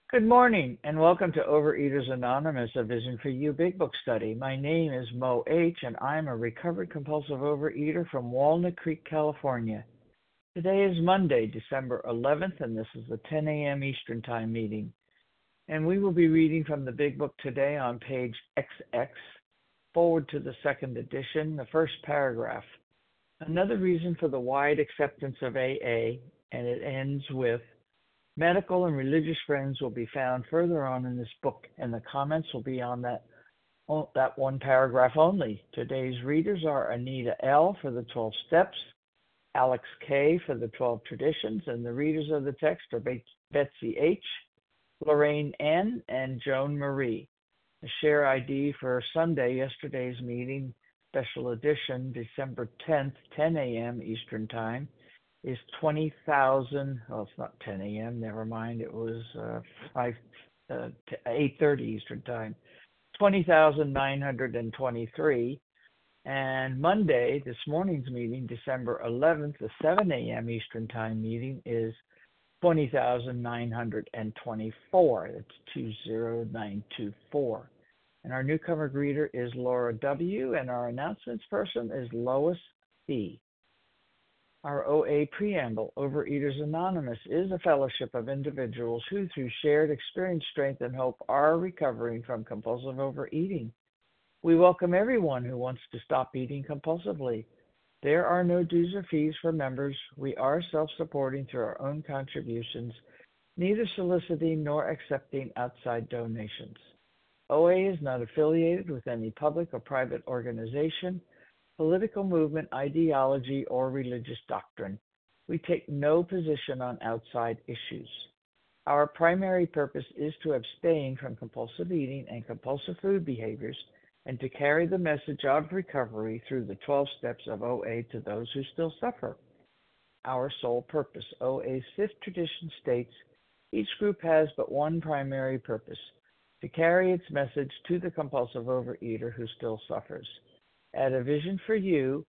Good morning, and welcome to Overeaters Anonymous, a Vision for You Big Book study. My name is Mo H., and I'm a recovered compulsive overeater from Walnut Creek, California. Today is Monday, December 11th, and this is the 10 a.m. Eastern Time meeting. And we will be reading from the Big Book today on page XX, forward to the second edition, the first paragraph. Another reason for the wide acceptance of AA, and it ends with, medical and religious friends will be found further on in this book, and the comments will be on that one paragraph only. Today's readers are Anita L. for the 12 Steps, Alex K. for the 12 Traditions, and the readers of the text are Betsy H., Lorraine N., and Joan Marie. The share ID for Sunday, yesterday's meeting, special edition, December 10th, 10 a.m. Eastern Time, is 20,000, well, it's not 10 a.m., never mind, it was 8:30 Eastern Time, 20,923. And Monday, this morning's meeting, December 11th, the 7 a.m. Eastern Time meeting is 20,924. That's 20924. And our newcomer greeter is Laura W., and our announcements person is Lois C. Our OA Preamble, Overeaters Anonymous, is a fellowship of individuals who, through shared experience, strength, and hope, are recovering from compulsive overeating. We welcome everyone who wants to stop eating compulsively. There are no dues or fees for members. We are self-supporting through our own contributions, neither soliciting nor accepting outside donations. OA is not affiliated with any public or private organization, political movement, ideology, or religious doctrine. We take no position on outside issues. Our primary purpose is to abstain from compulsive eating and compulsive food behaviors and to carry the message of recovery through the 12 steps of OA to those who still suffer. Our sole purpose. OA's fifth tradition states, each group has but one primary purpose, to carry its message to the compulsive overeater who still suffers. At A Vision for You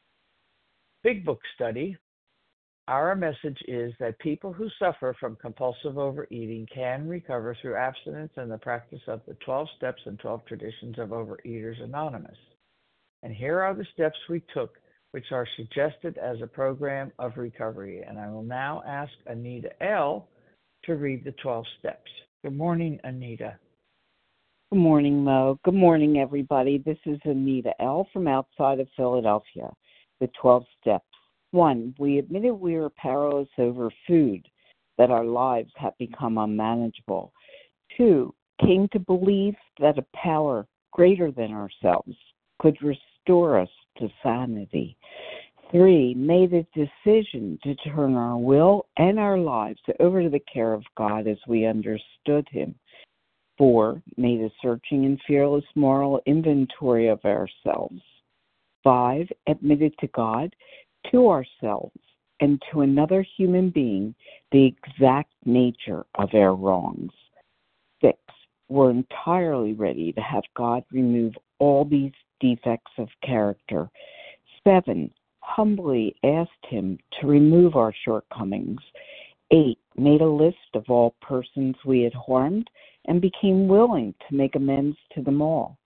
Big Book study, our message is that people who suffer from compulsive overeating can recover through abstinence and the practice of the 12 steps and 12 traditions of Overeaters Anonymous. And here are the steps we took, which are suggested as a program of recovery. And I will now ask Anita L. to read the 12 steps. Good morning, Anita. Good morning, Mo. Good morning, everybody. This is Anita L. from outside of Philadelphia. The 12 steps. 1. We admitted we were powerless over food, that our lives had become unmanageable. 2. Came to believe that a power greater than ourselves could restore us to sanity. 3. Made a decision to turn our will and our lives over to the care of God as we understood Him. 4. Made a searching and fearless moral inventory of ourselves. 5. Admitted to God, to ourselves, and to another human being the exact nature of our wrongs. 6. Were entirely ready to have God remove all these defects of character. 7. Humbly asked Him to remove our shortcomings. 8. Made a list of all persons we had harmed and became willing to make amends to them all.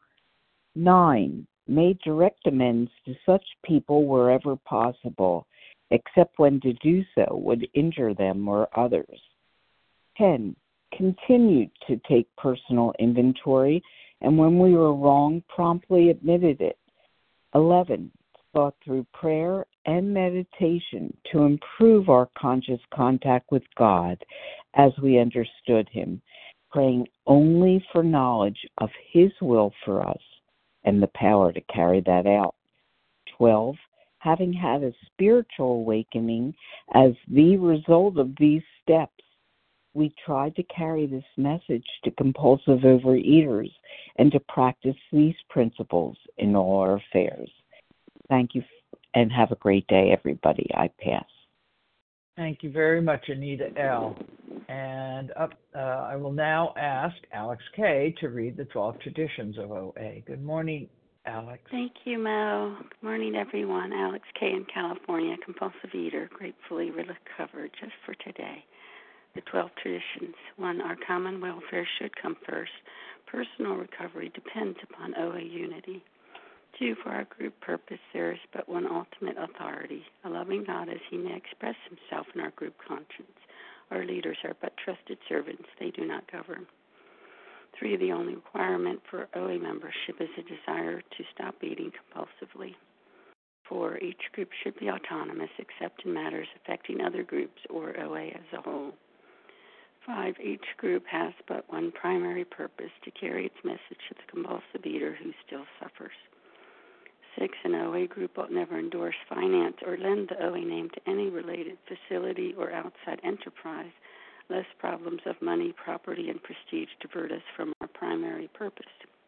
9. Made direct amends to such people wherever possible, except when to do so would injure them or others. 10. Continued to take personal inventory, and when we were wrong, promptly admitted it. 11. Sought through prayer and meditation to improve our conscious contact with God as we understood Him, praying only for knowledge of His will for us and the power to carry that out. 12. Having had a spiritual awakening as the result of these steps, we tried to carry this message to compulsive overeaters and to practice these principles in all our affairs. Thank you, and have a great day, everybody. I pass. Thank you very much, Anita L. And I will now ask Alex K. to read the 12 traditions of OA. Good morning, Alex. Thank you, Mo. Good morning, everyone. Alex K. in California, compulsive eater, gratefully recovered just for today. The 12 traditions. 1. Our common welfare should come first. Personal recovery depends upon OA unity. 2. For our group purpose, there is but one ultimate authority, a loving God as he may express himself in our group conscience. Our leaders are but trusted servants. They do not govern. 3. The only requirement for OA membership is a desire to stop eating compulsively. 4. Each group should be autonomous except in matters affecting other groups or OA as a whole. 5. Each group has but one primary purpose, to carry its message to the compulsive eater who still suffers. 6. An OA group ought never endorse, finance, or lend the OA name to any related facility or outside enterprise, lest problems of money, property, and prestige divert us from our primary purpose.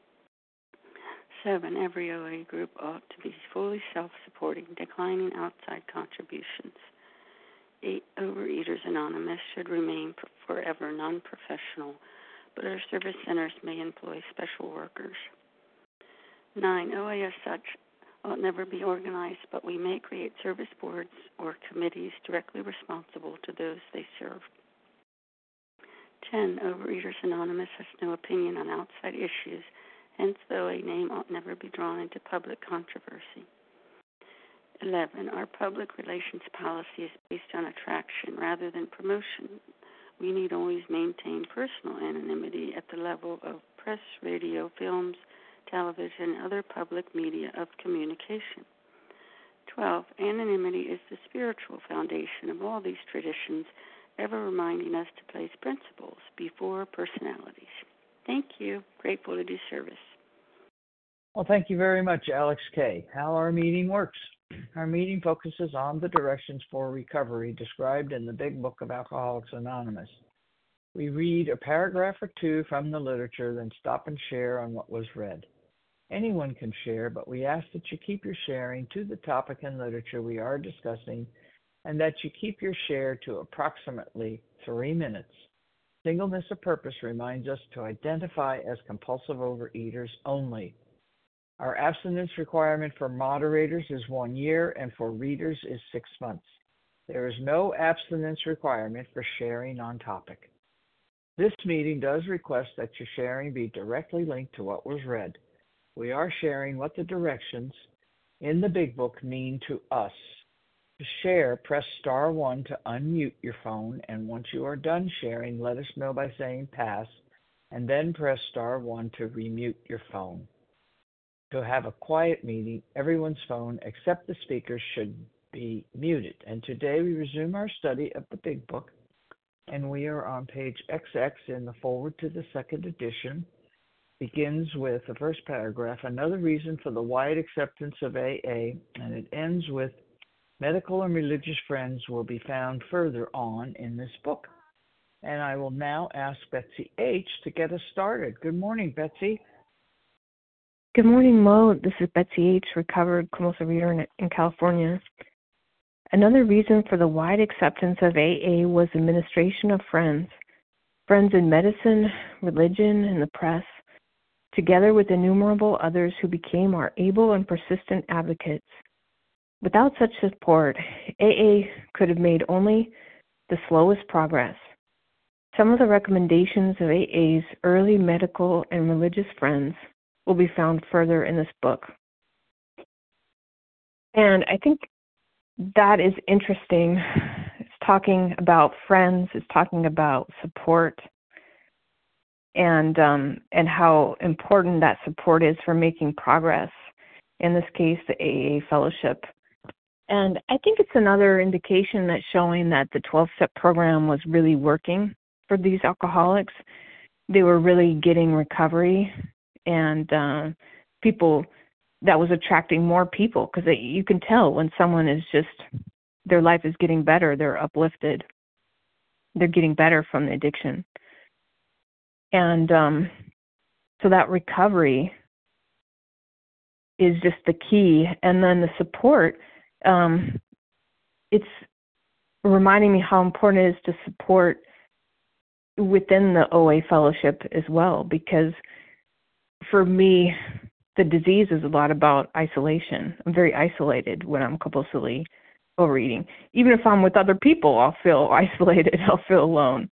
7. Every OA group ought to be fully self-supporting, declining outside contributions. 8. Overeaters Anonymous should remain forever non-professional, but our service centers may employ special workers. 9. OA as such ought never be organized, but we may create service boards or committees directly responsible to those they serve. 10. Overeaters Anonymous has no opinion on outside issues, hence the OA name ought never be drawn into public controversy. 11. Our public relations policy is based on attraction rather than promotion. We need always maintain personal anonymity at the level of press, radio, films, television, and other public media of communication. 12. Anonymity is the spiritual foundation of all these traditions, ever reminding us to place principles before personalities. Thank you. Grateful to do service. Well, thank you very much, Alex K. How our meeting works. Our meeting focuses on the directions for recovery described in the Big Book of Alcoholics Anonymous. We read a paragraph or two from the literature, then stop and share on what was read. Anyone can share, but we ask that you keep your sharing to the topic and literature we are discussing, and that you keep your share to approximately 3 minutes. Singleness of purpose reminds us to identify as compulsive overeaters only. Our abstinence requirement for moderators is 1 year, and for readers is 6 months. There is no abstinence requirement for sharing on topic. This meeting does request that your sharing be directly linked to what was read. We are sharing what the directions in the Big Book mean to us. To share, press star 1 to unmute your phone, and once you are done sharing, let us know by saying pass, and then press star 1 to remute your phone. To have a quiet meeting, everyone's phone except the speaker should be muted. And today we resume our study of the Big Book, and we are on page XX in the forward to the second edition. Begins with the first paragraph, another reason for the wide acceptance of AA, and it ends with medical and religious friends will be found further on in this book. And I will now ask Betsy H. to get us started. Good morning, Betsy. Good morning, Mo. This is Betsy H., recovered compulsive reader in California. Another reason for the wide acceptance of AA was administration of friends. Friends in medicine, religion, and the press, together with innumerable others who became our able and persistent advocates. Without such support, AA could have made only the slowest progress. Some of the recommendations of AA's early medical and religious friends will be found further in this book. And I think that is interesting. It's talking about friends, it's talking about support, and how important that support is for making progress. In this case, the AA fellowship. And I think it's another indication that's showing that the 12-step program was really working for these alcoholics. They were really getting recovery, and people, that was attracting more people, because you can tell when someone is just, their life is getting better, they're uplifted, they're getting better from the addiction. And so that recovery is just the key. And then the support, it's reminding me how important it is to support within the OA fellowship as well, because for me, the disease is a lot about isolation. I'm very isolated when I'm compulsively overeating. Even if I'm with other people, I'll feel isolated. I'll feel alone.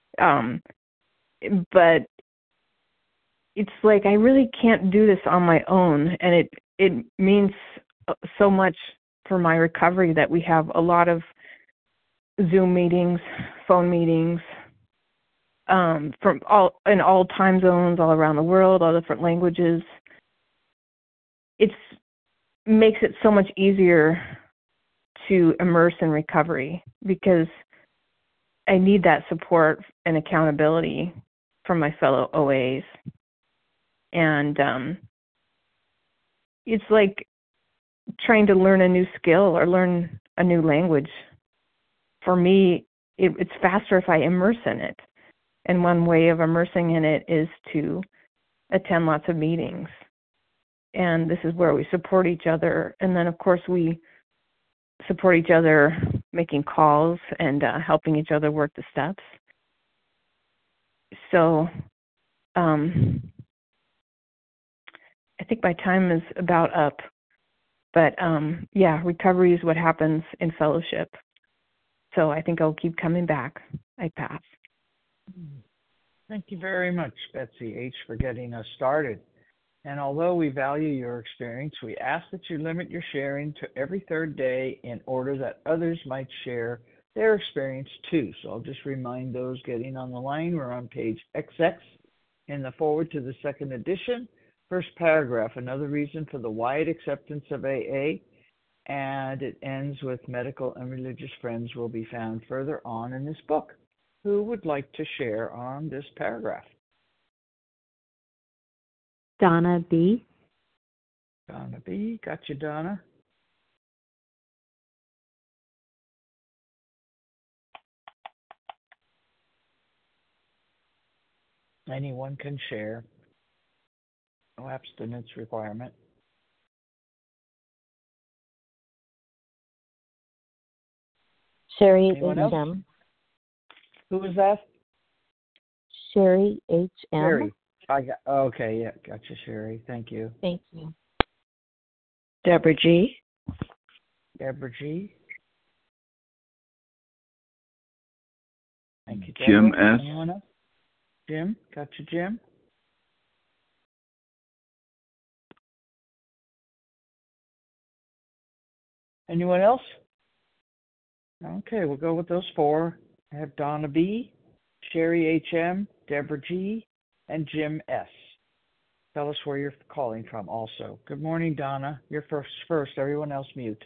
But it's like I really can't do this on my own, and it means so much for my recovery that we have a lot of Zoom meetings, phone meetings, from all time zones, all around the world, all different languages. It makes it so much easier to immerse in recovery because I need that support and accountability from my fellow OAs. And it's like trying to learn a new skill or learn a new language. For me, it's faster if I immerse in it. And one way of immersing in it is to attend lots of meetings. And this is where we support each other. And then, of course, we support each other making calls and helping each other work the steps. So I think my time is about up. But, recovery is what happens in fellowship. So I think I'll keep coming back. I pass. Thank you very much, Betsy H., for getting us started. And although we value your experience, we ask that you limit your sharing to every third day in order that others might share their experience too. So I'll just remind those getting on the line, we're on page XX in the forward to the second edition. First paragraph, another reason for the wide acceptance of AA, and it ends with medical and religious friends will be found further on in this book. Who would like to share on this paragraph? Donna B. Donna B. Got you, Donna. Anyone can share. No abstinence requirement. Sherry Anyone else? H.M. Who was that? Sherry H.M. Sherry. Okay, yeah, gotcha, Sherry. Thank you. Thank you. Deborah G. Deborah G. Thank you, Jim Deborah. S. Anyone else? Jim. Gotcha, Jim. Anyone else? Okay, we'll go with those four. I have Donna B., Sherry H.M., Deborah G., and Jim S. Tell us where you're calling from also. Good morning, Donna. You're first. Everyone else mute.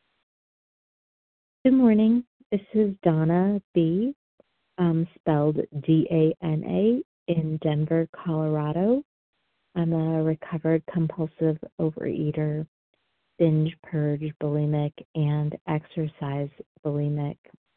Good morning. This is Donna B., spelled D-A-N-A, in Denver, Colorado. I'm a recovered compulsive overeater, binge purge bulimic, and exercise bulimic.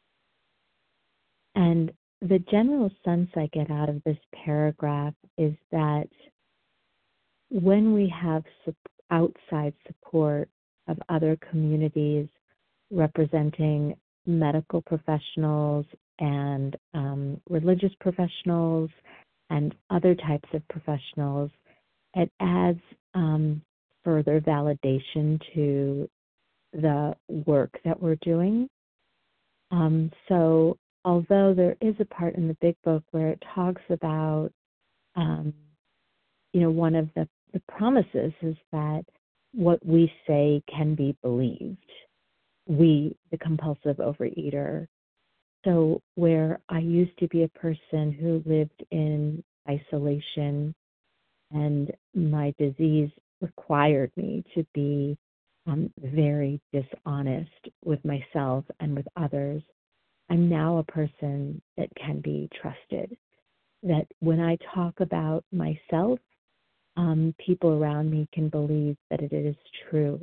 And the general sense I get out of this paragraph is that when we have outside support of other communities representing medical professionals and religious professionals and other types of professionals, it adds further validation to the work that we're doing. So although there is a part in the big book where it talks about, one of the promises is that what we say can be believed. We, the compulsive overeater. So where I used to be a person who lived in isolation and my disease required me to be very dishonest with myself and with others, I'm now a person that can be trusted. That when I talk about myself, people around me can believe that it is true.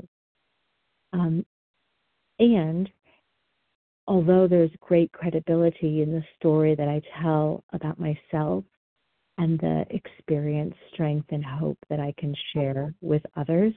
And although there's great credibility in the story that I tell about myself and the experience, strength, and hope that I can share with others,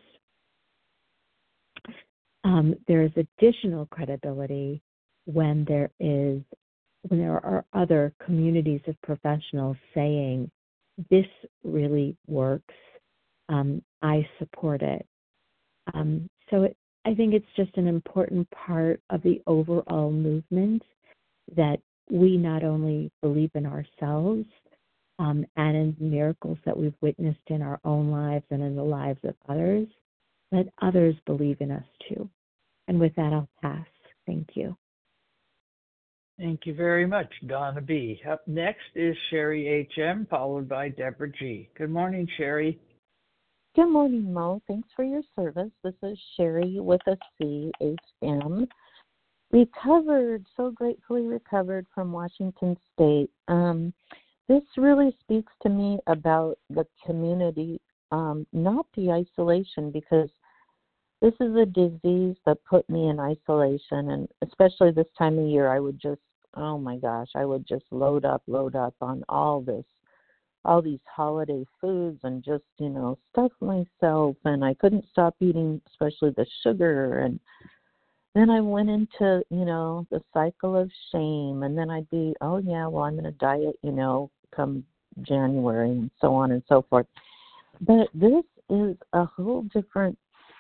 there is additional credibility when there are other communities of professionals saying, this really works, I support it. So I think it's just an important part of the overall movement that we not only believe in ourselves and in miracles that we've witnessed in our own lives and in the lives of others, but others believe in us too. And with that, I'll pass. Thank you. Thank you very much, Donna B. Up next is Sherry H.M., followed by Deborah G. Good morning, Sherry. Good morning, Mo. Thanks for your service. This is Sherry with a C.H.M. Recovered, so gratefully recovered from Washington State. This really speaks to me about the community, not the isolation, because this is a disease that put me in isolation, and especially this time of year, I would just, oh my gosh, I would just load up on all these holiday foods and just, stuff myself, and I couldn't stop eating, especially the sugar, and then I went into, the cycle of shame, and then I'd be, oh yeah, well, I'm going to diet, come January, and so on and so forth. But this is a whole different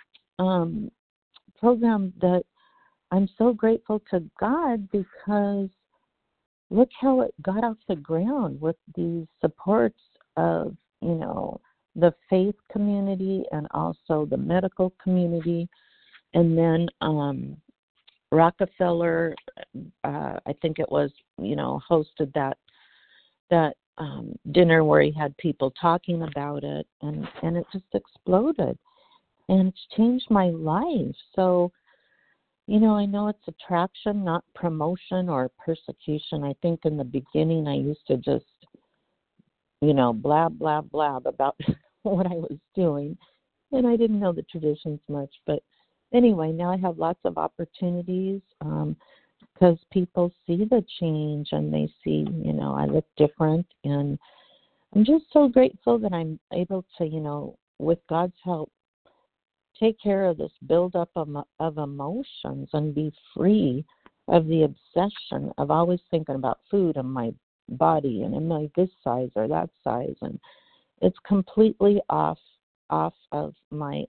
program that I'm so grateful to God, because look how it got off the ground with these supports of, the faith community and also the medical community. And then Rockefeller, I think it was, hosted that dinner where he had people talking about it, and it just exploded. And it's changed my life. So, I know it's attraction, not promotion or persecution. I think in the beginning I used to just, blab, blab, blab about what I was doing. And I didn't know the traditions much. But anyway, now I have lots of opportunities because people see the change and they see, I look different. And I'm just so grateful that I'm able to, with God's help, take care of this buildup of emotions and be free of the obsession of always thinking about food and my body and am I this size or that size, and it's completely off of my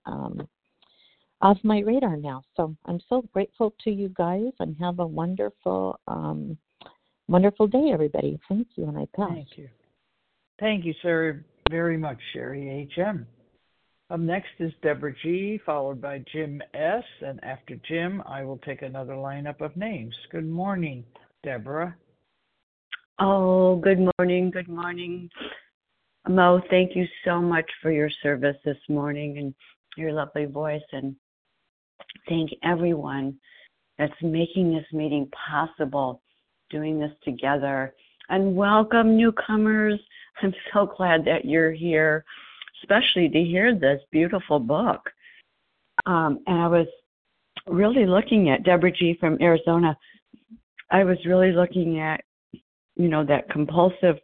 radar now. So I'm so grateful to you guys, and have a wonderful day, everybody. Thank you, and I pass. Thank you, sir, very much, Sherry H.M. Up next is Deborah G., followed by Jim S., and after Jim, I will take another lineup of names. Good morning, Deborah. Oh, good morning. Good morning. Mo, thank you so much for your service this morning and your lovely voice, and thank everyone that's making this meeting possible, doing this together. And welcome, newcomers. I'm so glad that you're here, especially to hear this beautiful book. And I was really looking at Deborah G. from Arizona. I was really looking at, that compulsive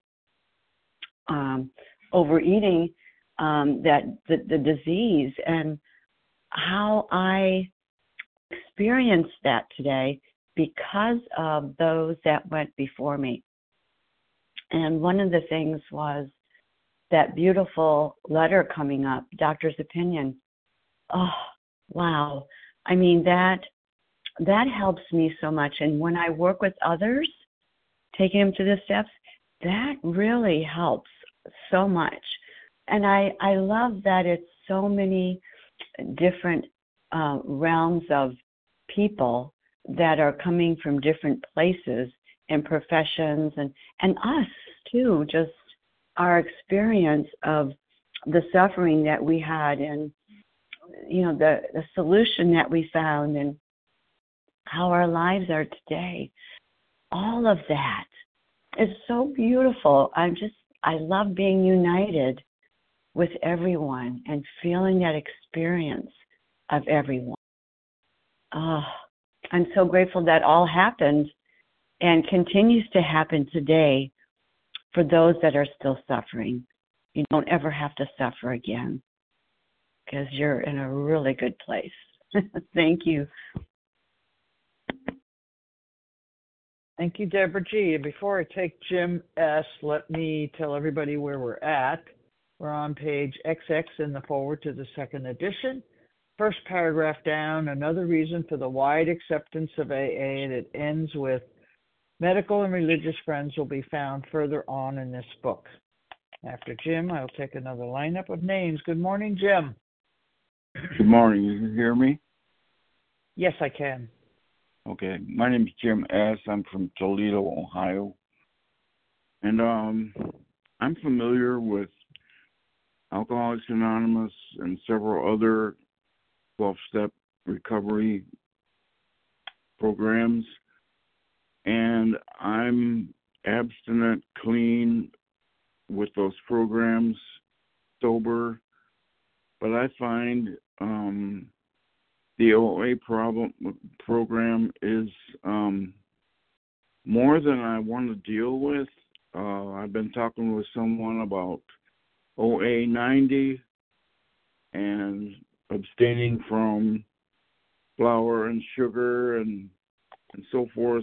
overeating, that the disease, and how I experienced that today because of those that went before me. And one of the things was that beautiful letter coming up, Doctor's Opinion. Oh, wow. I mean, that helps me so much. And when I work with others, taking them to the steps, that really helps so much. And I love that it's so many different realms of people that are coming from different places and professions, and us too, just our experience of the suffering that we had, and the solution that we found, and how our lives are today. All of that is so beautiful. I love being united with everyone and feeling that experience of everyone. Oh, I'm so grateful that all happened and continues to happen today for those that are still suffering. You don't ever have to suffer again because you're in a really good place. Thank you. Thank you, Deborah G. Before I take Jim S., let me tell everybody where we're at. We're on page XX in the forward to the second edition. first paragraph down, another reason for the wide acceptance of AA that ends with medical and religious friends will be found further on in this book. After Jim, I'll take another lineup of names. Good morning, Jim. Good morning. You can hear me? Yes, I can. Okay. My name is Jim S. I'm from Toledo, Ohio. And I'm familiar with Alcoholics Anonymous and several other 12-step recovery programs. And I'm abstinent, clean with those programs, sober. But I find the OA program is more than I want to deal with. I've been talking with someone about OA 90 and abstaining from flour and sugar and so forth.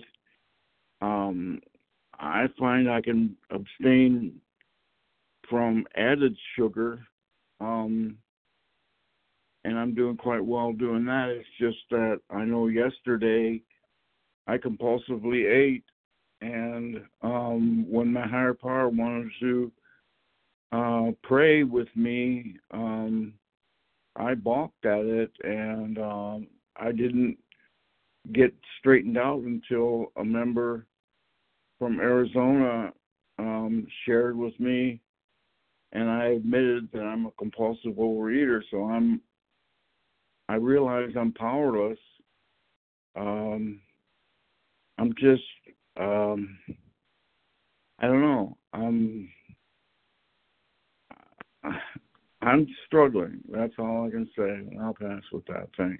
I find I can abstain from added sugar, and I'm doing quite well doing that. It's just that I know yesterday I compulsively ate, and when my higher power wanted to pray with me, I balked at it, and I didn't get straightened out until a member from Arizona shared with me, and I admitted that I'm a compulsive overeater. So I realize I'm powerless. I'm just I don't know. I'm struggling. That's all I can say. I'll pass with that. Thanks.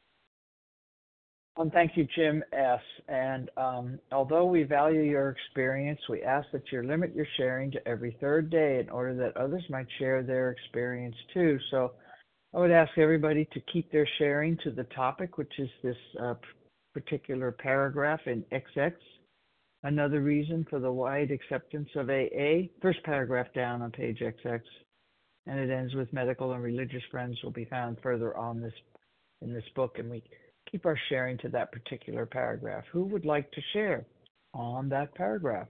Thank you, Jim S. And although we value your experience, we ask that you limit your sharing to every third day in order that others might share their experience too. So I would ask everybody to keep their sharing to the topic, which is this particular paragraph in XX. Another reason for the wide acceptance of AA. First paragraph down on page XX. And it ends with medical and religious friends will be found further on in this book. And we keep our sharing to that particular paragraph. Who would like to share on that paragraph?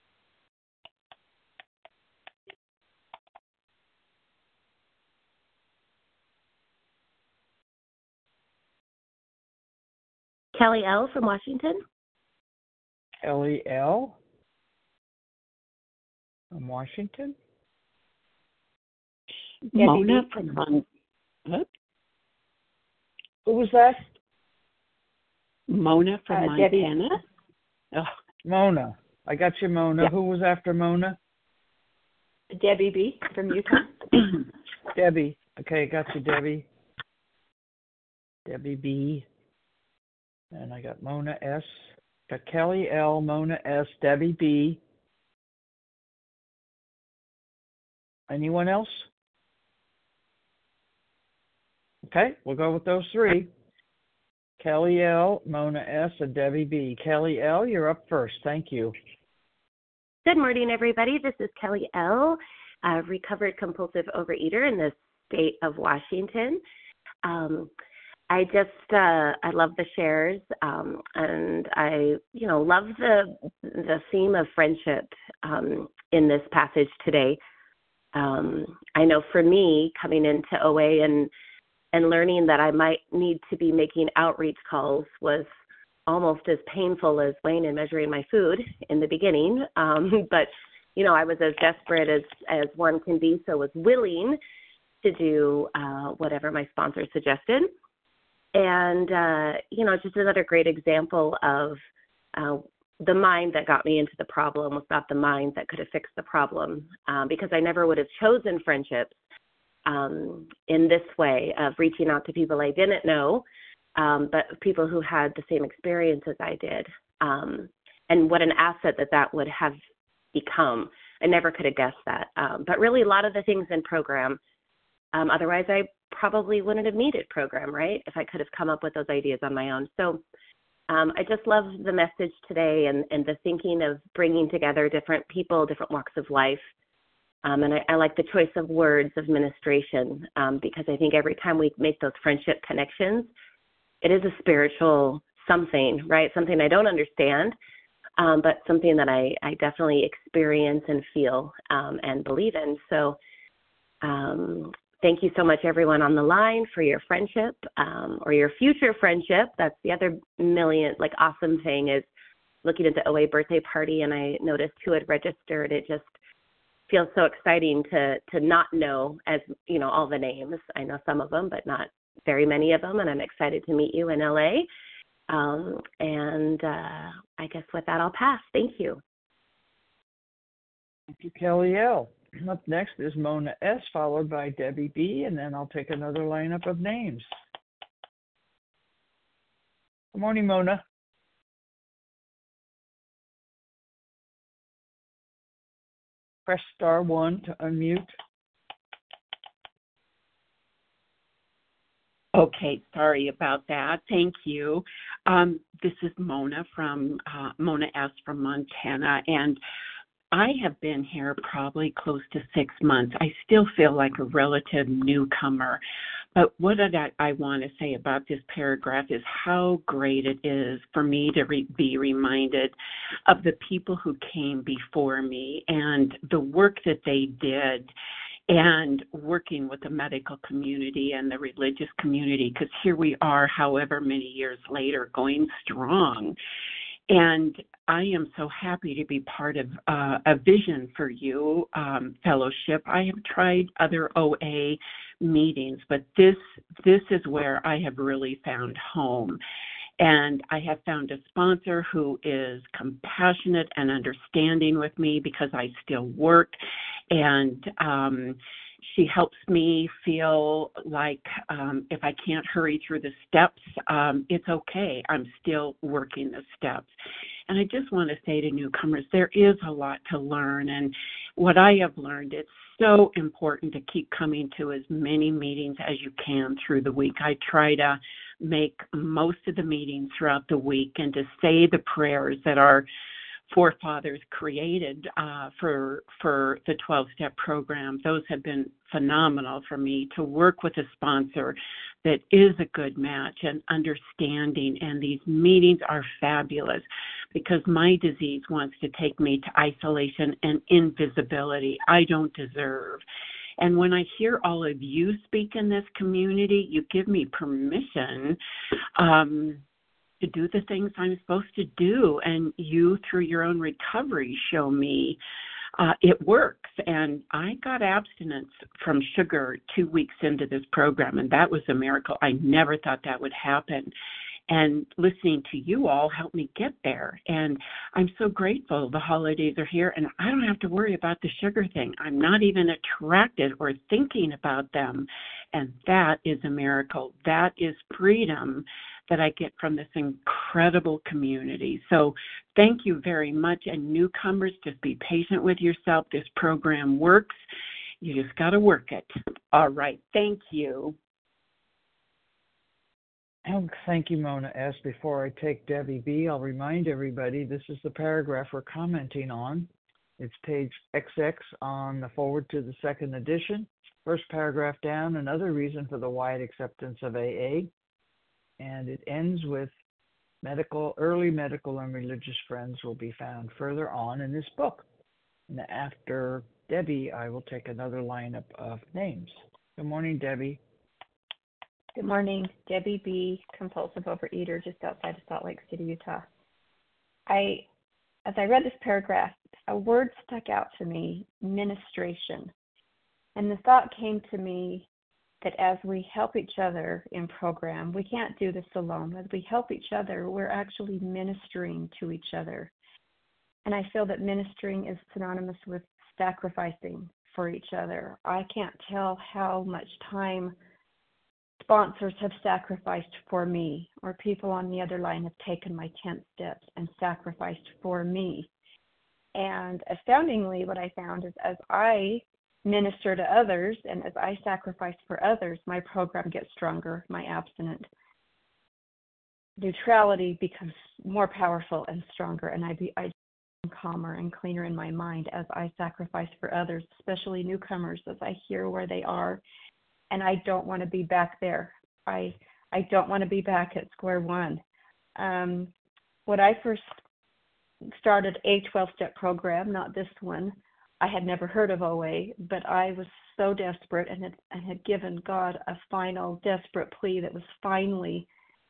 Kelly L. from Washington. Kelly L. from Washington. Mona from Montana. Who was that? Mona from Montana. Oh. Mona. I got you, Mona. Yeah. Who was after Mona? Debbie B. from Utah. Debbie. Okay, got you, Debbie. Debbie B. And I got Mona S. Got Kelly L., Mona S., Debbie B. Anyone else? Okay, we'll go with those three. Kelly L., Mona S., and Debbie B. Kelly L., you're up first. Thank you. Good morning, everybody. This is Kelly L., a recovered compulsive overeater in the state of Washington. I love the shares, and I, love the theme of friendship in this passage today. I know for me, coming into OA and learning that I might need to be making outreach calls was almost as painful as weighing and measuring my food in the beginning. But, I was as desperate as one can be, so was willing to do whatever my sponsor suggested. And, just another great example of the mind that got me into the problem was not the mind that could have fixed the problem, because I never would have chosen friendships in this way of reaching out to people I didn't know, but people who had the same experience as I did, and what an asset that would have become. I never could have guessed that. But really a lot of the things in program, otherwise I probably wouldn't have needed program, right, if I could have come up with those ideas on my own. So I just love the message today and the thinking of bringing together different people, different walks of life, And I like the choice of words of ministration because I think every time we make those friendship connections, it is a spiritual something, right? Something I don't understand, but something that I definitely experience and feel and believe in. So thank you so much, everyone on the line, for your friendship or your future friendship. That's the other awesome thing is looking at the OA birthday party, and I noticed who had registered. It just feels so exciting to not know all the names. I know some of them, but not very many of them, and I'm excited to meet you in LA. I guess with that, I'll pass. Thank you. Thank you, Kelly L. Up next is Mona S., followed by Debbie B., and then I'll take another lineup of names. Good morning, Mona. Press star 1 to unmute. Okay, sorry about that. Thank you. This is Mona from Mona S. from Montana, and I have been here probably close to 6 months. I still feel like a relative newcomer, but what I want to say about this paragraph is how great it is for me to be reminded of the people who came before me and the work that they did, and working with the medical community and the religious community, because here we are, however many years later, going strong. And I am so happy to be part of a Vision for You fellowship. I have tried other OA meetings, but this is where I have really found home. And I have found a sponsor who is compassionate and understanding with me because I still work. And she helps me feel like if I can't hurry through the steps, it's okay. I'm still working the steps. And I just want to say to newcomers, there is a lot to learn. And what I have learned, it's so important to keep coming to as many meetings as you can through the week. I try to make most of the meetings throughout the week and to say the prayers that our forefathers created for the 12-step program. Those have been phenomenal for me to work with a sponsor that is a good match and understanding. And these meetings are fabulous because my disease wants to take me to isolation and invisibility I don't deserve. And when I hear all of you speak in this community, you give me permission to do the things I'm supposed to do. And you, through your own recovery, show me it works. And I got abstinence from sugar 2 weeks into this program, and that was a miracle. I never thought that would happen. And listening to you all helped me get there. And I'm so grateful the holidays are here, and I don't have to worry about the sugar thing. I'm not even attracted or thinking about them. And that is a miracle. That is freedom that I get from this incredible community. So thank you very much. And newcomers, just be patient with yourself. This program works. You just got to work it. All right. Thank you. Thank you, Mona S. Before I take Debbie B., I'll remind everybody this is the paragraph we're commenting on. It's page XX on the forward to the second edition. First paragraph down, another reason for the wide acceptance of AA. And it ends with early medical and religious friends will be found further on in this book. And after Debbie, I will take another lineup of names. Good morning, Debbie. Good morning, Debbie B., compulsive overeater just outside of Salt Lake City, Utah. As I read this paragraph, a word stuck out to me, ministration. And the thought came to me that as we help each other in program, we can't do this alone. As we help each other, we're actually ministering to each other. And I feel that ministering is synonymous with sacrificing for each other. I can't tell how much time sponsors have sacrificed for me, or people on the other line have taken my 10 steps and sacrificed for me. And astoundingly, what I found is as I minister to others and as I sacrifice for others, my program gets stronger, my abstinent neutrality becomes more powerful and stronger, and I calmer and cleaner in my mind as I sacrifice for others, especially newcomers, as I hear where they are. And I don't want to be back there. I don't want to be back at square one. When I first started a 12-step program, not this one, I had never heard of OA, but I was so desperate and had given God a final desperate plea that was finally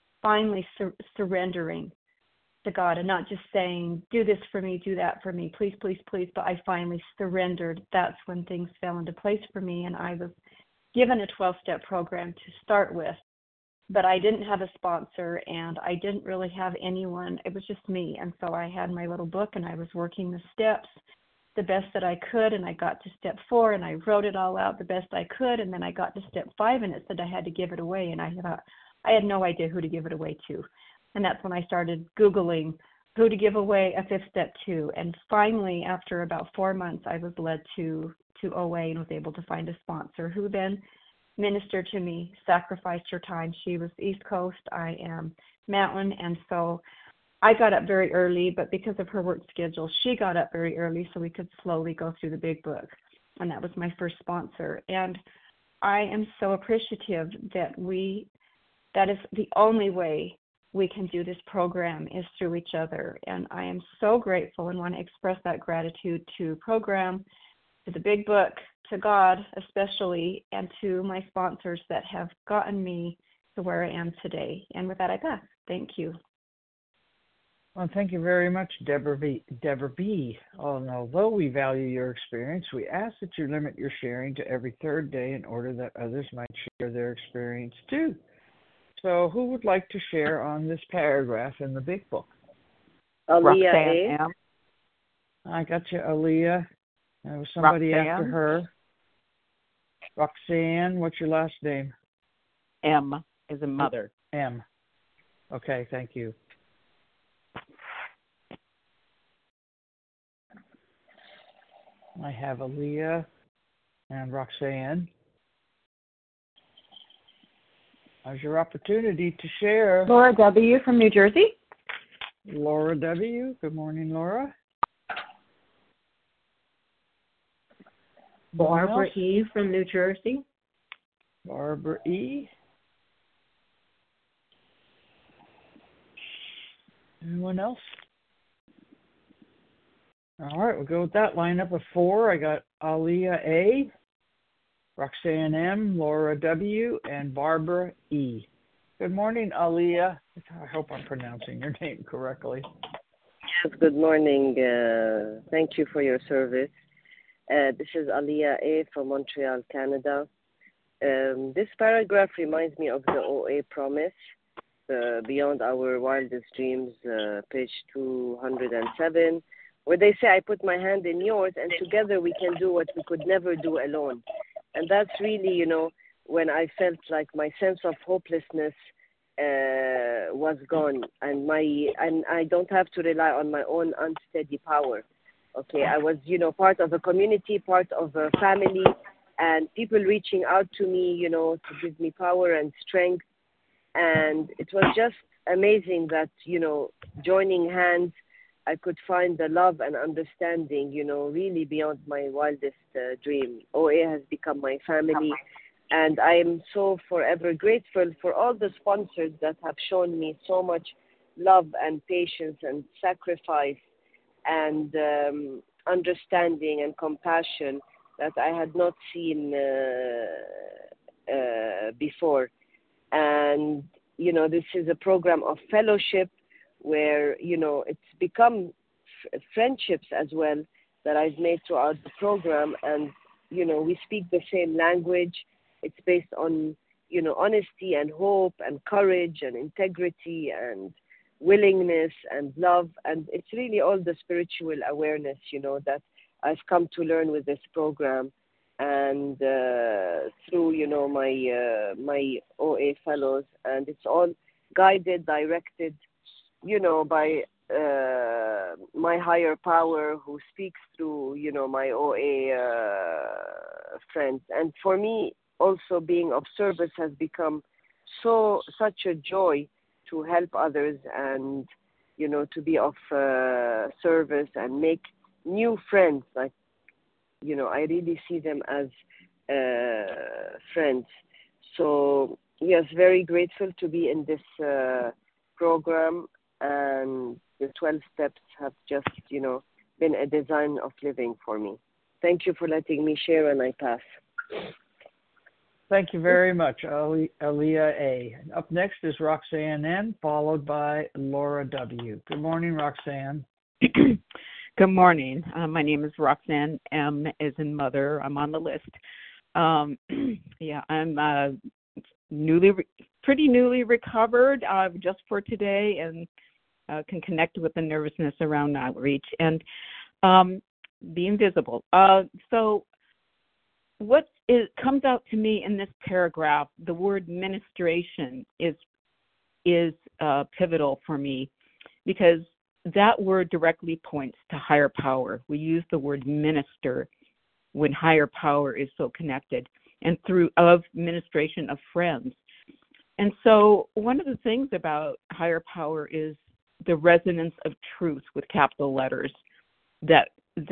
surrendering to God, and not just saying, do this for me, do that for me, please, please, please, but I finally surrendered. That's when things fell into place for me, and I was given a 12-step program to start with, but I didn't have a sponsor, and I didn't really have anyone. It was just me, and so I had my little book, and I was working the steps the best that I could, and I got to step 4, and I wrote it all out the best I could, and then I got to step 5, and it said I had to give it away, and I thought, I had no idea who to give it away to. And that's when I started Googling who to give away a 5th step to. And finally, after about 4 months, I was led to OA and was able to find a sponsor who then ministered to me, sacrificed her time. She was East Coast, I am Mountain, and so I got up very early, but because of her work schedule, she got up very early so we could slowly go through the big book. And that was my first sponsor. And I am so appreciative that is the only way we can do this program is through each other. And I am so grateful and want to express that gratitude to program, to the big book, to God especially, and to my sponsors that have gotten me to where I am today. And with that, I pass. Thank you. Well, thank you very much, Deborah B. And although we value your experience, we ask that you limit your sharing to every third day in order that others might share their experience too. So who would like to share on this paragraph in the big book? Aaliyah A. I got you, Aaliyah. There was somebody Roxanne. after her. Roxanne, what's your last name? M is a mother. M. Okay, thank you. I have Aaliyah and Roxanne. How's your opportunity to share? Laura W. from New Jersey. Laura W. Good morning, Laura. Barbara E. from New Jersey. Barbara E. Anyone else? All right, we'll go with that lineup of 4. I got Aaliyah A., Roxanne M., Laura W., and Barbara E. Good morning, Aaliyah. I hope I'm pronouncing your name correctly. Yes, good morning. Thank you for your service. This is Aaliyah A. from Montreal, Canada. This paragraph reminds me of the OA promise, Beyond Our Wildest Dreams, page 207, where they say, I put my hand in yours, and together we can do what we could never do alone. And that's really, when I felt like my sense of hopelessness was gone, and I don't have to rely on my own unsteady power. Okay, I was, part of a community, part of a family, and people reaching out to me, to give me power and strength. And it was just amazing that, joining hands, I could find the love and understanding, really beyond my wildest dream. OA has become my family, and I am so forever grateful for all the sponsors that have shown me so much love and patience and sacrifice and understanding and compassion that I had not seen before. And, this is a program of fellowship where, it's become friendships as well that I've made throughout the program. And, we speak the same language. It's based on, honesty and hope and courage and integrity and willingness and love. And it's really all the spiritual awareness, that I've come to learn with this program. And through, my OA fellows. And it's all guided, directed, by my higher power who speaks through, my OA friends. And for me, also being of service has become such a joy to help others and to be of service and make new friends. Like, I really see them as friends. So, yes, very grateful to be in this program, and the 12 steps have just, been a design of living for me. Thank you for letting me share, and I pass. Thank you very much, Aliyah A. Up next is Roxanne N., followed by Laura W. Good morning, Roxanne. Good morning. My name is Roxanne M., as in mother. I'm on the list. I'm pretty newly recovered just for today, and can connect with the nervousness around outreach and being visible. So what comes out to me in this paragraph, the word ministration is pivotal for me, because that word directly points to higher power. We use the word minister when higher power is so connected, and through ministration of friends. And so one of the things about higher power is the resonance of truth with capital letters, that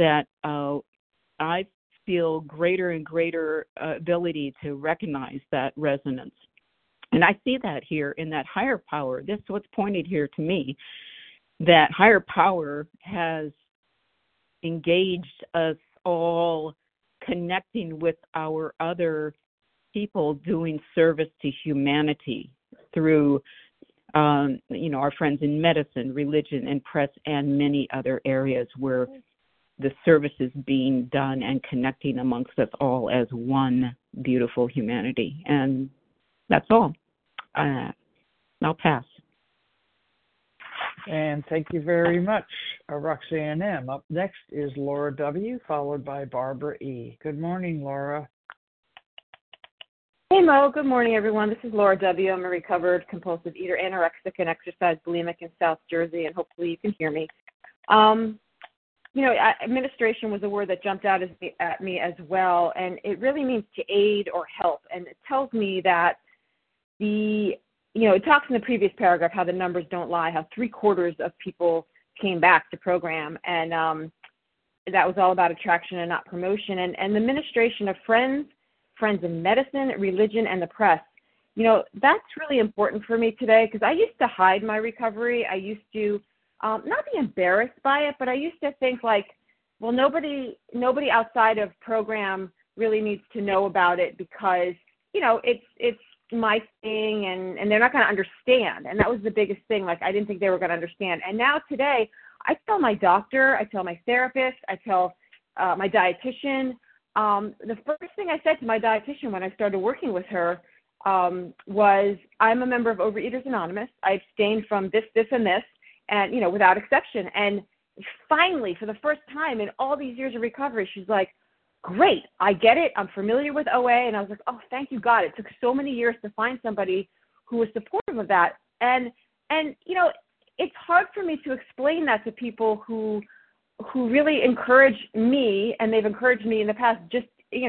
I feel greater and greater ability to recognize that resonance. And I see that here in that higher power. This is what's pointed here to me, that higher power has engaged us all connecting with our other people doing service to humanity through, our friends in medicine, religion, and press, and many other areas where the service is being done and connecting amongst us all as one beautiful humanity. And that's all. I'll pass. And thank you very much, Roxanne M. Up next is Laura W., followed by Barbara E. Good morning, Laura. Hey, Mo. Good morning, everyone. This is Laura W. I'm a recovered compulsive eater, anorexic, and exercise bulimic in South Jersey, and hopefully you can hear me. Administration was a word that jumped out at me as well, and it really means to aid or help. And it tells me that it talks in the previous paragraph how the numbers don't lie, how 3/4 of people came back to program, and that was all about attraction and not promotion. And the ministration of friends in medicine, religion, and the press. That's really important for me today, because I used to hide my recovery. I used to not be embarrassed by it, but I used to think like, well, nobody outside of program really needs to know about it, because, it's my thing, and they're not going to understand. And that was the biggest thing. Like, I didn't think they were going to understand. And now today, I tell my doctor, I tell my therapist, I tell my dietitian. The first thing I said to my dietitian when I started working with her was, I'm a member of Overeaters Anonymous. I abstained from this, and this, and, without exception. And finally, for the first time in all these years of recovery, she's like, great, I get it. I'm familiar with OA. And I was like, oh, thank you, God. It took so many years to find somebody who was supportive of that. And it's hard for me to explain that to people who really encourage me, and they've encouraged me in the past. Just,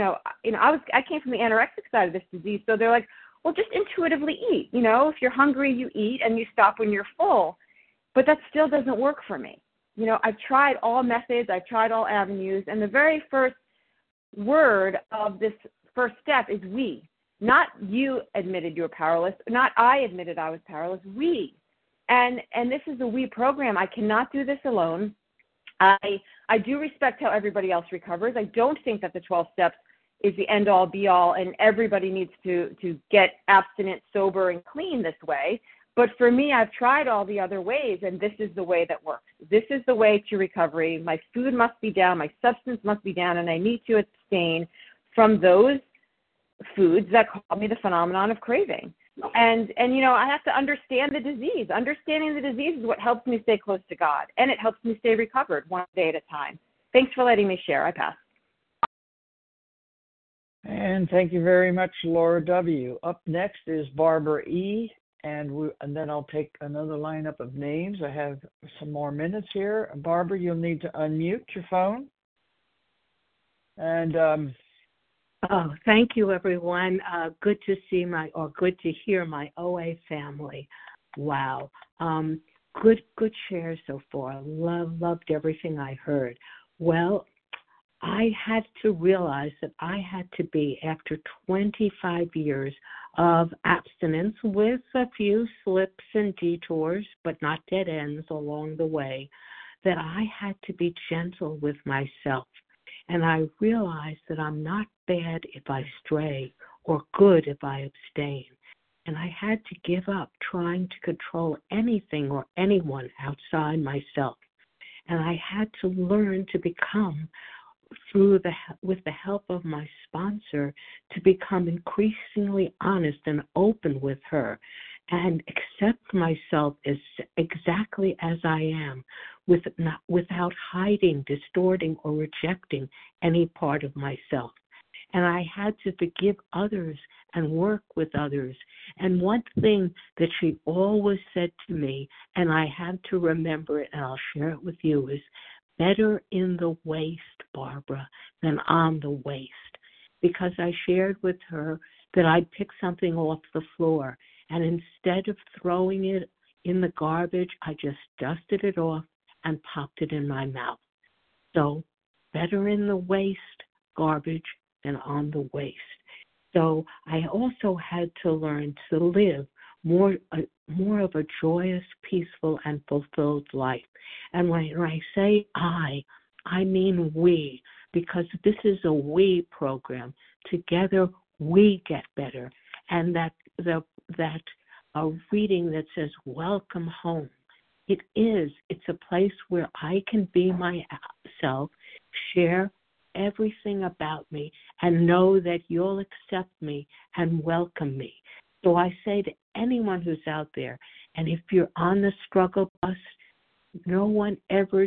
I came from the anorexic side of this disease. So they're like, well, just intuitively eat. If you're hungry, you eat, and you stop when you're full. But that still doesn't work for me. I've tried all methods, I've tried all avenues, and the very first word of this first step is we. Not you admitted you were powerless, not I admitted I was powerless, we. And this is the we program. I cannot do this alone. I do respect how everybody else recovers. I don't think that the 12 steps is the end-all, be-all, and everybody needs to get abstinent, sober, and clean this way. But for me, I've tried all the other ways, and this is the way that works. This is the way to recovery. My food must be down, my substance must be down, and I need to abstain from those foods that cause me the phenomenon of craving. And I have to understand the disease. Understanding the disease is what helps me stay close to God, and it helps me stay recovered one day at a time. Thanks for letting me share. I pass. And thank you very much, Laura W. Up next is Barbara E., and then I'll take another lineup of names. I have some more minutes here. Barbara, you'll need to unmute your phone. And thank you, everyone. Good to hear my OA family. Wow. Good share so far. Loved everything I heard. Well, I had to realize that I had to be, after 25 years of abstinence with a few slips and detours, but not dead ends along the way, that I had to be gentle with myself. And I realized that I'm not bad if I stray or good if I abstain. And I had to give up trying to control anything or anyone outside myself. And I had to learn to become, with the help of my sponsor, to become increasingly honest and open with her and accept myself as exactly as I am, without hiding, distorting, or rejecting any part of myself. And I had to forgive others and work with others. And one thing that she always said to me, and I had to remember it, and I'll share it with you, is better in the waste, Barbara, than on the waste. Because I shared with her that I'd pick something off the floor, and instead of throwing it in the garbage, I just dusted it off and popped it in my mouth. So better in the waste, garbage, than on the waste. So I also had to learn to live more of a joyous, peaceful, and fulfilled life. And when I say I mean we, because this is a we program. Together we get better. And that a reading that says welcome home, it's a place where I can be myself, share everything about me, and know that you'll accept me and welcome me. So I say to anyone who's out there, and if you're on the struggle bus, no one ever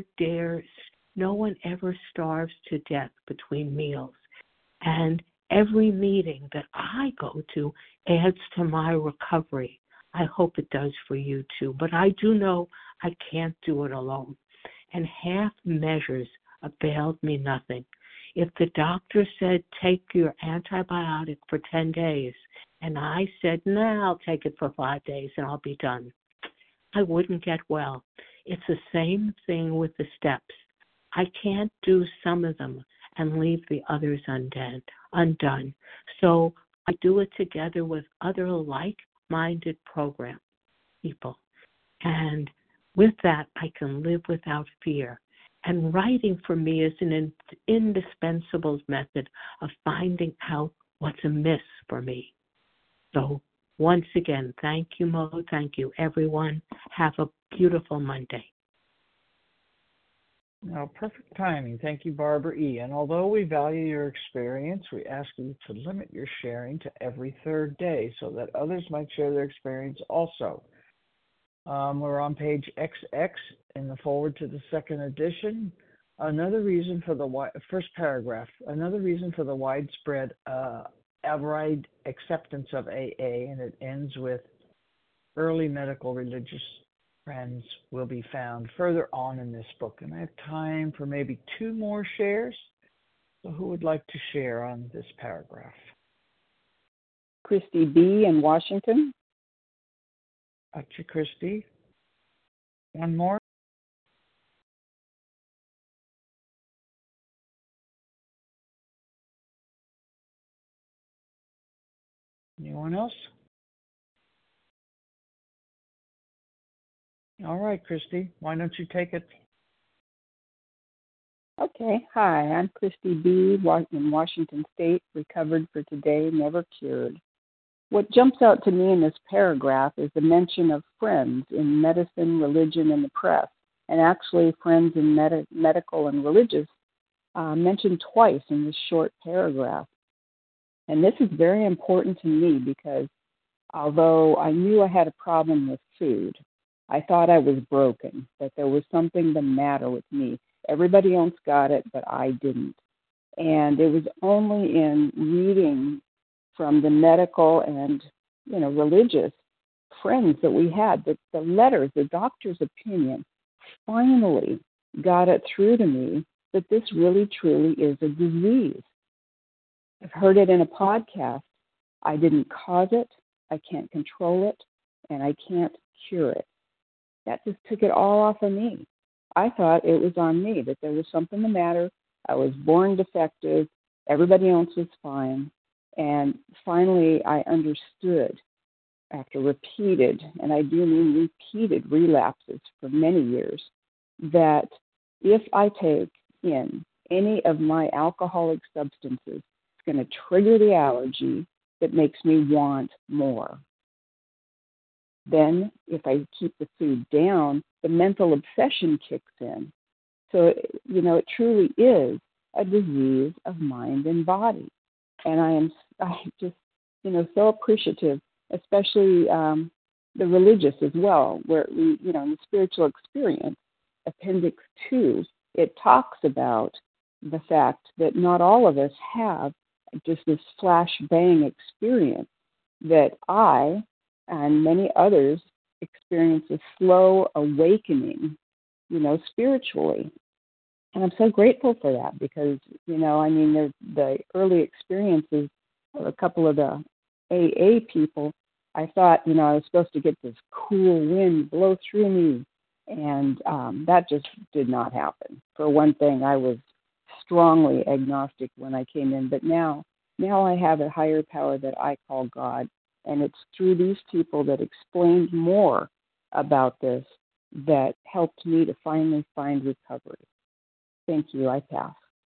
starves to death between meals. And every meeting that I go to adds to my recovery. I hope it does for you too. But I do know I can't do it alone. And half measures availed me nothing. If the doctor said, take your antibiotic for 10 days, and I said, no, I'll take it for 5 days and I'll be done, I wouldn't get well. It's the same thing with the steps. I can't do some of them and leave the others undone. So I do it together with other like-minded program people. And with that, I can live without fear. And writing for me is an indispensable method of finding out what's amiss for me. So once again, thank you, Mo. Thank you, everyone. Have a beautiful Monday. Now, perfect timing. Thank you, Barbara E. And although we value your experience, we ask you to limit your sharing to every third day so that others might share their experience also. We're on page XX in the forward to the second edition. Another reason for the first paragraph, another reason for the widespread outright acceptance of AA, and it ends with early medical religious friends will be found further on in this book. And I have time for maybe 2 more shares. So who would like to share on this paragraph? Christy B. in Washington. Gotcha, Christy. One more. Anyone else? All right, Christy, why don't you take it? Okay. Hi, I'm Christy B. in Washington State, recovered for today, never cured. What jumps out to me in this paragraph is the mention of friends in medicine, religion, and the press, and actually friends in medical and religious mentioned twice in this short paragraph. And this is very important to me because although I knew I had a problem with food, I thought I was broken, that there was something the matter with me. Everybody else got it, but I didn't. And it was only in reading from the medical and, religious friends that we had, that the letters, the doctor's opinion, finally got it through to me that this really, truly is a disease. I've heard it in a podcast. I didn't cause it, I can't control it, and I can't cure it. that just took it all off of me. I thought it was on me, that there was something the matter. I was born defective. Everybody else was fine. And finally, I understood after repeated, and I do mean repeated relapses for many years, that if I take in any of my alcoholic substances, it's going to trigger the allergy that makes me want more. Then, if I keep the food down, the mental obsession kicks in. So, it truly is a disease of mind and body. And I just, so appreciative, especially the religious as well, where we, in the spiritual experience, Appendix 2, it talks about the fact that not all of us have just this flash bang experience, that I and many others experience a slow awakening, spiritually. And I'm so grateful for that because, the early experiences of a couple of the AA people, I thought, I was supposed to get this cool wind blow through me. And that just did not happen. For one thing, I was strongly agnostic when I came in. But now I have a higher power that I call God. And it's through these people that explained more about this that helped me to finally find recovery. Thank you. I pass.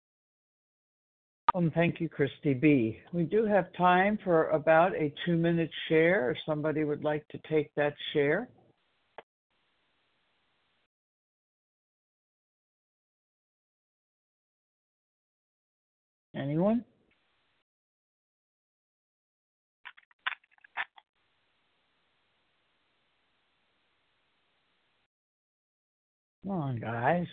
Thank you, Christy B. We do have time for about a 2-minute share if somebody would like to take that share. Anyone? Come on, guys.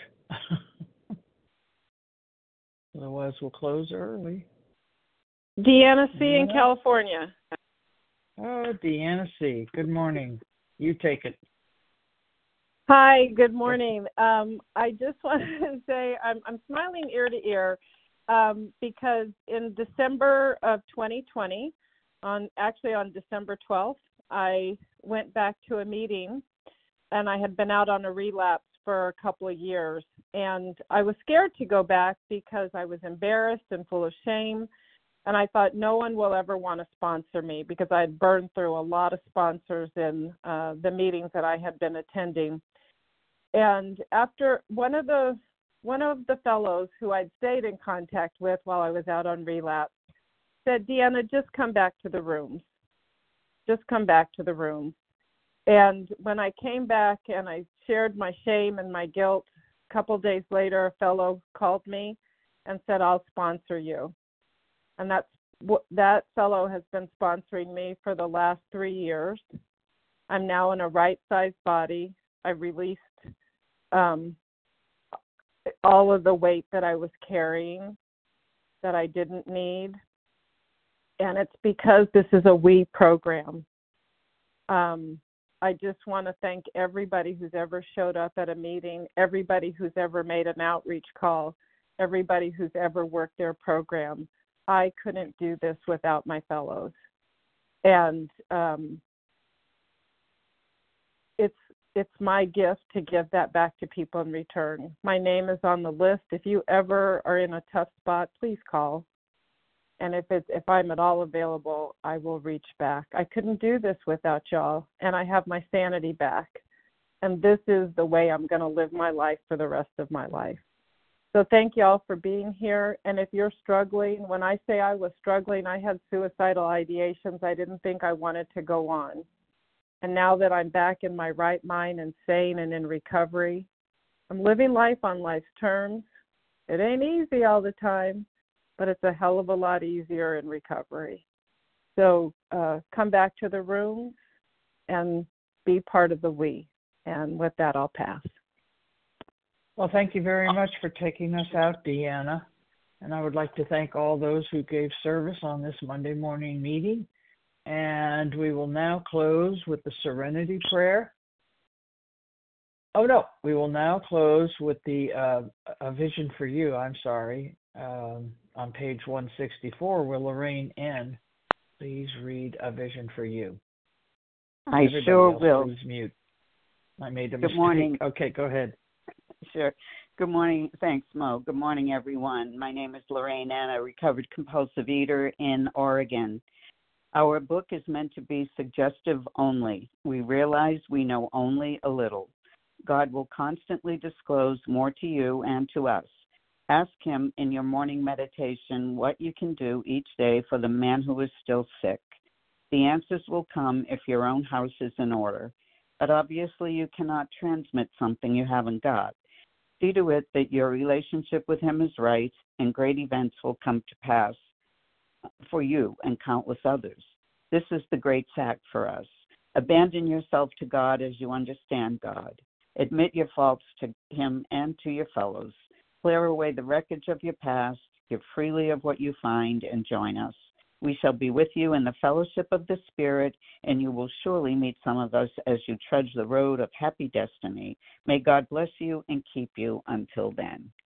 Otherwise, we'll close early. Deanna C. in California. Oh, Deanna C. Good morning. You take it. Hi, good morning. I just wanted to say I'm smiling ear to ear because in December of 2020, on December 12th, I went back to a meeting, and I had been out on a relapse for a couple of years. And I was scared to go back because I was embarrassed and full of shame. And I thought no one will ever want to sponsor me because I had burned through a lot of sponsors in the meetings that I had been attending. And after one of the fellows who I'd stayed in contact with while I was out on relapse said, Deanna, just come back to the rooms. Just come back to the rooms. And when I came back and I shared my shame and my guilt, a couple of days later, a fellow called me and said, I'll sponsor you. And that fellow has been sponsoring me for the last 3 years. I'm now in a right-sized body. I released all of the weight that I was carrying that I didn't need. And it's because this is a we program. I just want to thank everybody who's ever showed up at a meeting, everybody who's ever made an outreach call, everybody who's ever worked their program. I couldn't do this without my fellows. And it's my gift to give that back to people in return. My name is on the list. If you ever are in a tough spot, please call. And if I'm at all available, I will reach back. I couldn't do this without y'all, and I have my sanity back. And this is the way I'm going to live my life for the rest of my life. So thank y'all for being here. And if you're struggling, when I say I was struggling, I had suicidal ideations. I didn't think I wanted to go on. And now that I'm back in my right mind and sane and in recovery, I'm living life on life's terms. It ain't easy all the time, but it's a hell of a lot easier in recovery. So come back to the rooms and be part of the we. And with that, I'll pass. Well, thank you very much for taking us out, Deanna. And I would like to thank all those who gave service on this Monday morning meeting. And we will now close with the Serenity Prayer. Oh, no, we will now close with the A Vision for You, I'm sorry, on page 164. Will Lorraine N. please read A Vision for You? I Everybody sure else, will. please mute. I made a Good mistake. morning. Okay, go ahead. Sure. Good morning. Thanks, Mo. Good morning, everyone. My name is Lorraine Ann, a recovered compulsive eater in Oregon. Our book is meant to be suggestive only. We realize we know only a little. God will constantly disclose more to you and to us. Ask him in your morning meditation what you can do each day for the man who is still sick. The answers will come if your own house is in order. But obviously you cannot transmit something you haven't got. See to it that your relationship with him is right, and great events will come to pass for you and countless others. This is the great fact for us. Abandon yourself to God as you understand God. Admit your faults to him and to your fellows. Clear away the wreckage of your past, give freely of what you find, and join us. We shall be with you in the fellowship of the Spirit, and you will surely meet some of us as you trudge the road of happy destiny. May God bless you and keep you until then.